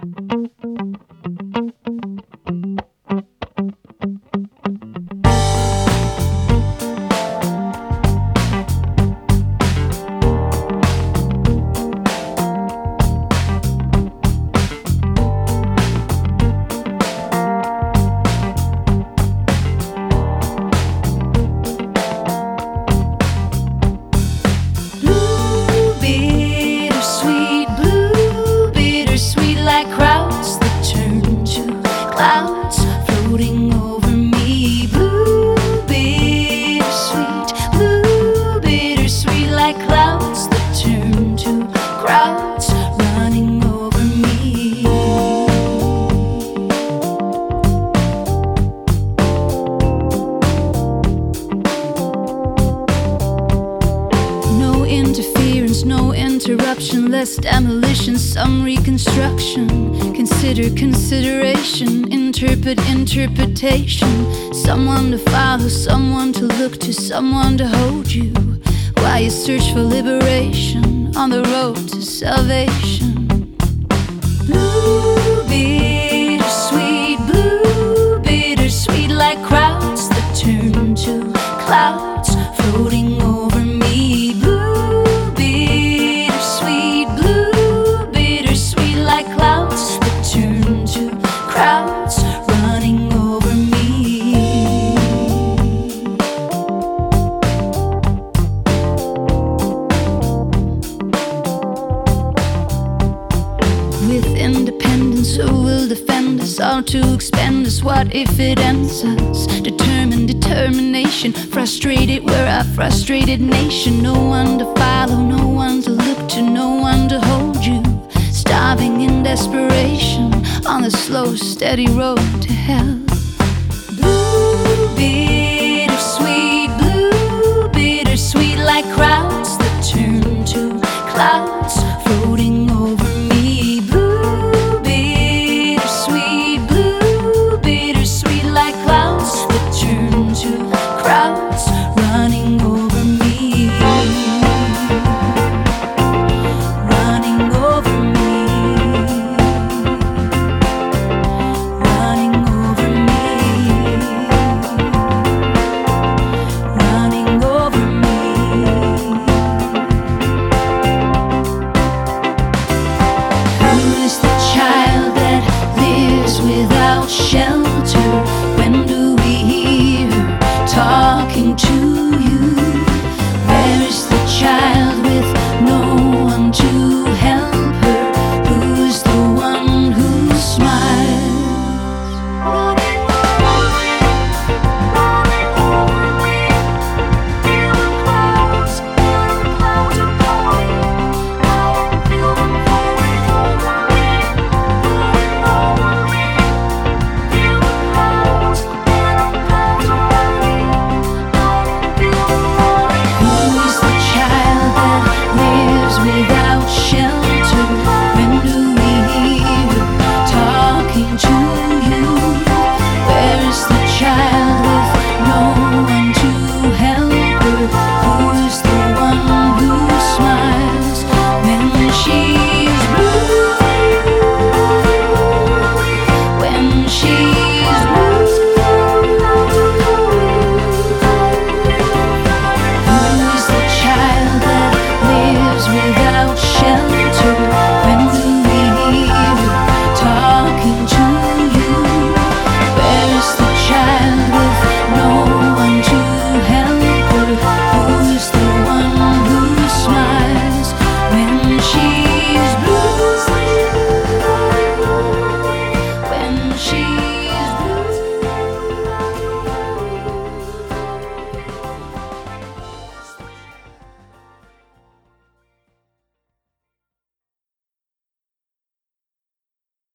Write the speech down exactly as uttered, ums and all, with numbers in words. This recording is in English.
Clouds floating over me, blue, bittersweet, blue, bittersweet, like clouds that turn to crowds running over me. No interference, no interruption, less demolition, some reconstruction. Consider consideration, interpret interpretation. Someone to follow, someone to look to, someone to hold you while you search for liberation on the road to salvation. Blue, bittersweet, blue, bittersweet, like crowds that turn to clouds floating over me. Blue, bittersweet, blue, bittersweet, like clouds turn to crowds running over me. With independence, who will defend us? All to expend us, what if it ends us? Determined determination, frustrated, we're a frustrated nation. No one to follow, no one to look to, no one to hold you. Starving in desperation on the slow, steady road to hell. Blue, bittersweet, blue, bittersweet, like cries.